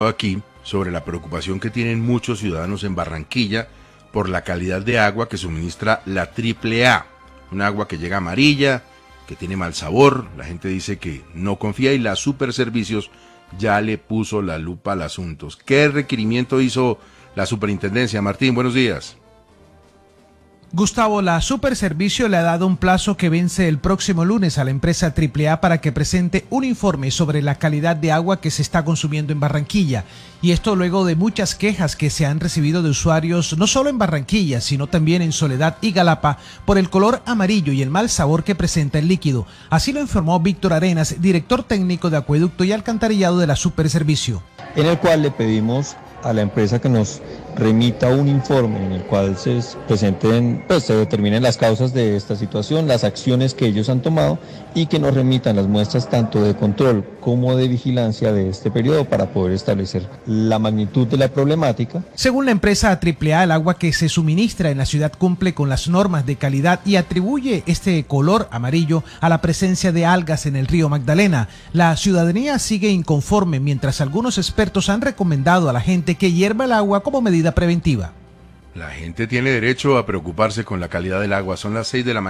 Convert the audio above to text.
aquí sobre la preocupación que tienen muchos ciudadanos en Barranquilla por la calidad de agua que suministra la AAA, un agua que llega amarilla, que tiene mal sabor. La gente dice que no confía y la Superservicios ya le puso la lupa al asunto. ¿Qué requerimiento hizo la superintendencia? Martín, buenos días. Gustavo, la Superservicio le ha dado un plazo que vence el próximo lunes a la empresa AAA para que presente un informe sobre la calidad de agua que se está consumiendo en Barranquilla. Y esto luego de muchas quejas que se han recibido de usuarios no solo en Barranquilla, sino también en Soledad y Galapa por el color amarillo y el mal sabor que presenta el líquido. Así lo informó Víctor Arenas, director técnico de Acueducto y Alcantarillado de la Superservicio. En el cual le pedimos a la empresa que nos remita un informe en el cual se presenten, se determinen las causas de esta situación, las acciones que ellos han tomado y que nos remitan las muestras tanto de control como de vigilancia de este periodo para poder establecer la magnitud de la problemática. Según la empresa AAA, el agua que se suministra en la ciudad cumple con las normas de calidad y atribuye este color amarillo a la presencia de algas en el río Magdalena. La ciudadanía sigue inconforme, mientras algunos expertos han recomendado a la gente que hierva el agua como medida preventiva. La gente tiene derecho a preocuparse con la calidad del agua. Son las 6 de la mañana.